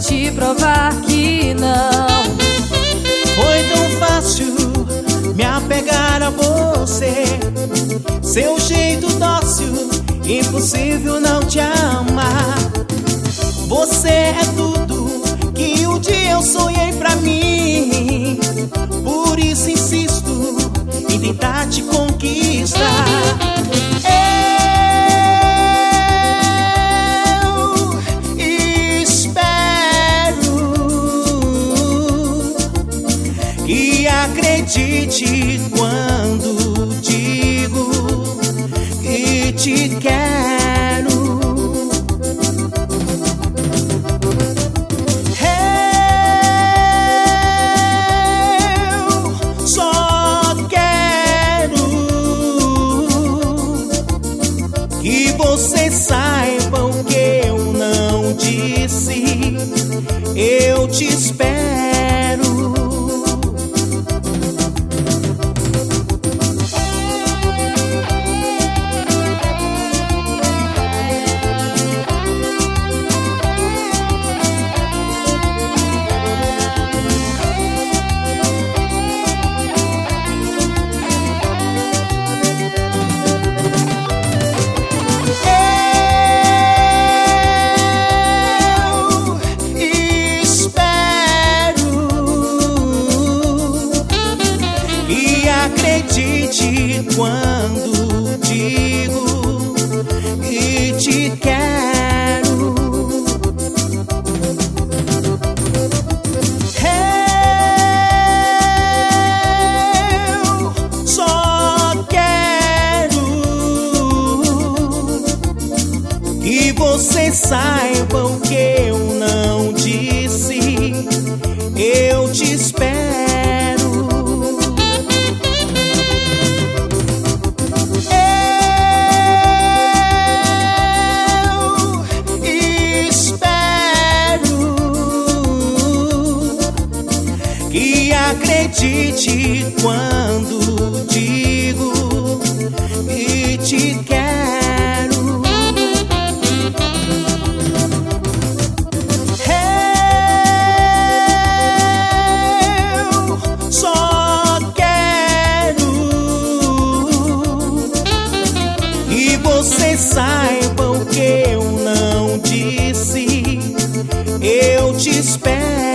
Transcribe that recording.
te provar que não. Foi tão fácil me apegar a você, seu jeito dócil, impossível não te amar. Você é tudo que um dia eu sonhei pra mim, por isso insisto em tentar te conquistar. Eu espero que acredite quando digo que te quero. Eu só quero que você saiba o que eu não disse. Eu te espero. Acredite quando digo que te quero. Eu só quero que você saiba o que eu não disse. Eu te espero. Que acredite quando digo que te quero. Eu só quero que você saiba o que eu não disse. Eu te espero.